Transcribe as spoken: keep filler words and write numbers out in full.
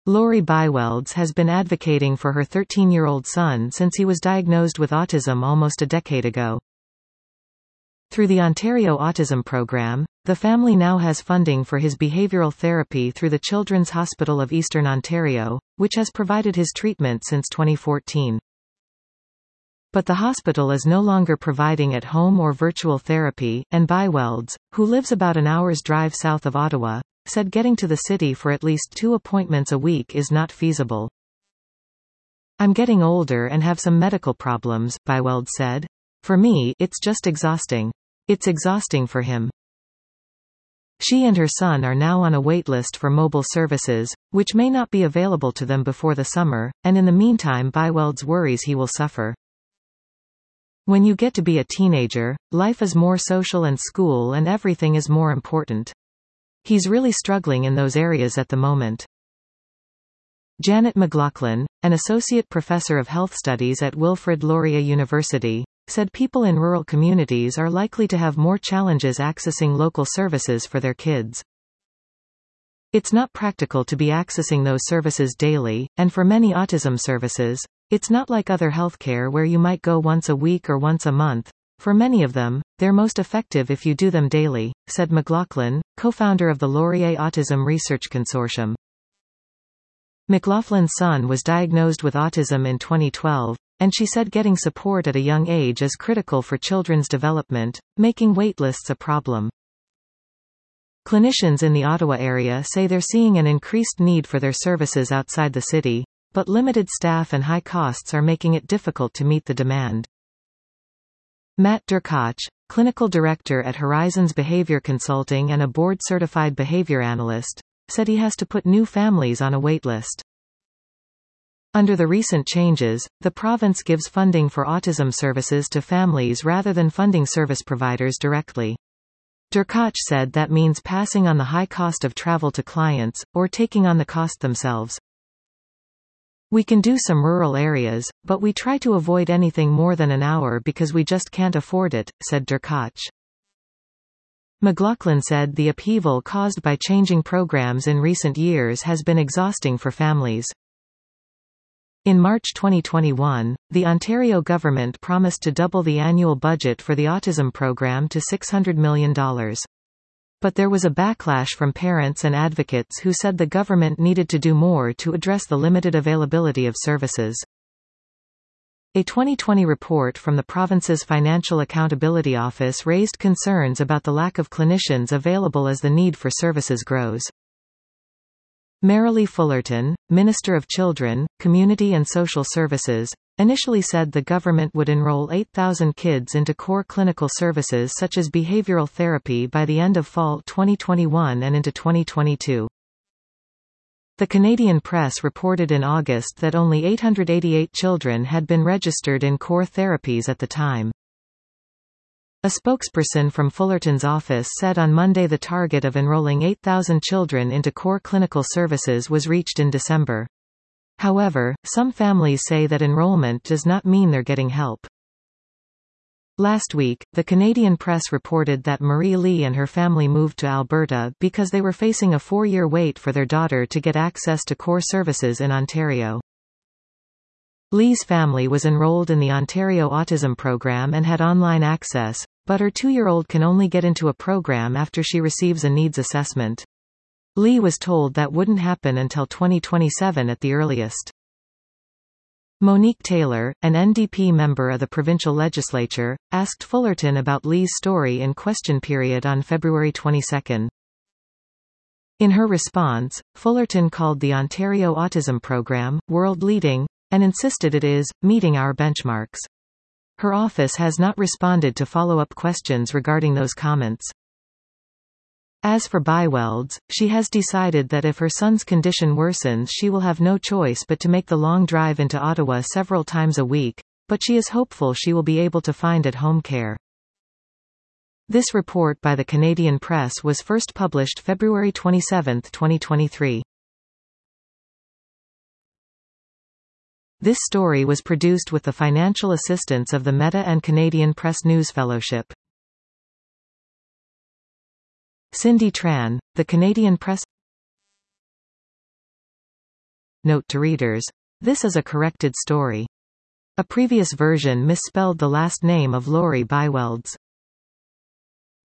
Lori Bywelds has been advocating for her thirteen-year-old son since he was diagnosed with autism almost a decade ago. Through the Ontario Autism Programme, the family now has funding for his behavioural therapy through the Children's Hospital of Eastern Ontario, which has provided his treatment since twenty fourteen. But the hospital is no longer providing at-home or virtual therapy, and Bywelds, who lives about an hour's drive south of Ottawa, said getting to the city for at least two appointments a week is not feasible. "I'm getting older and have some medical problems," Bywelds said. "For me, it's just exhausting. It's exhausting for him." She and her son are now on a waitlist for mobile services, which may not be available to them before the summer, and in the meantime Bywelds worries he will suffer. "When you get to be a teenager, life is more social and school and everything is more important. He's really struggling in those areas at the moment." Janet McLaughlin, an associate professor of health studies at Wilfrid Laurier University, said people in rural communities are likely to have more challenges accessing local services for their kids. "It's not practical to be accessing those services daily, and for many autism services, it's not like other healthcare where you might go once a week or once a month. For many of them, they're most effective if you do them daily," said McLaughlin, co-founder of the Laurier Autism Research Consortium. McLaughlin's son was diagnosed with autism in twenty twelve, and she said getting support at a young age is critical for children's development, making waitlists a problem. Clinicians in the Ottawa area say they're seeing an increased need for their services outside the city, but limited staff and high costs are making it difficult to meet the demand. Matt Derkach, clinical director at Horizons Behavior Consulting and a board-certified behavior analyst, said he has to put new families on a waitlist. Under the recent changes, the province gives funding for autism services to families rather than funding service providers directly. Derkach said that means passing on the high cost of travel to clients, or taking on the cost themselves. "We can do some rural areas, but we try to avoid anything more than an hour because we just can't afford it," said Derkach. McLaughlin said the upheaval caused by changing programs in recent years has been exhausting for families. In March twenty twenty-one, the Ontario government promised to double the annual budget for the autism program to six hundred million dollars. But there was a backlash from parents and advocates who said the government needed to do more to address the limited availability of services. A twenty twenty report from the province's Financial Accountability Office raised concerns about the lack of clinicians available as the need for services grows. Marilee Fullerton, Minister of Children, Community and Social Services, initially said the government would enroll eight thousand kids into core clinical services such as behavioral therapy by the end of fall twenty twenty-one and into twenty twenty-two. The Canadian Press reported in August that only eight hundred eighty-eight children had been registered in core therapies at the time. A spokesperson from Fullerton's office said on Monday the target of enrolling eight thousand children into core clinical services was reached in December. However, some families say that enrollment does not mean they're getting help. Last week, the Canadian Press reported that Marie Lee and her family moved to Alberta because they were facing a four-year wait for their daughter to get access to core services in Ontario. Lee's family was enrolled in the Ontario Autism Program and had online access, but her two-year-old can only get into a program after she receives a needs assessment. Lee was told that wouldn't happen until twenty twenty-seven at the earliest. Monique Taylor, an N D P member of the provincial legislature, asked Fullerton about Lee's story in question period on February twenty-second. In her response, Fullerton called the Ontario Autism Program world-leading, and insisted it is meeting our benchmarks. Her office has not responded to follow-up questions regarding those comments. As for Bywelds, she has decided that if her son's condition worsens she will have no choice but to make the long drive into Ottawa several times a week, but she is hopeful she will be able to find at-home care. This report by the Canadian Press was first published February twenty-seventh, twenty twenty-three. This story was produced with the financial assistance of the Meta and Canadian Press News Fellowship. Cindy Tran, The Canadian Press. Note to readers. This is a corrected story. A previous version misspelled the last name of Laurie Bywelds.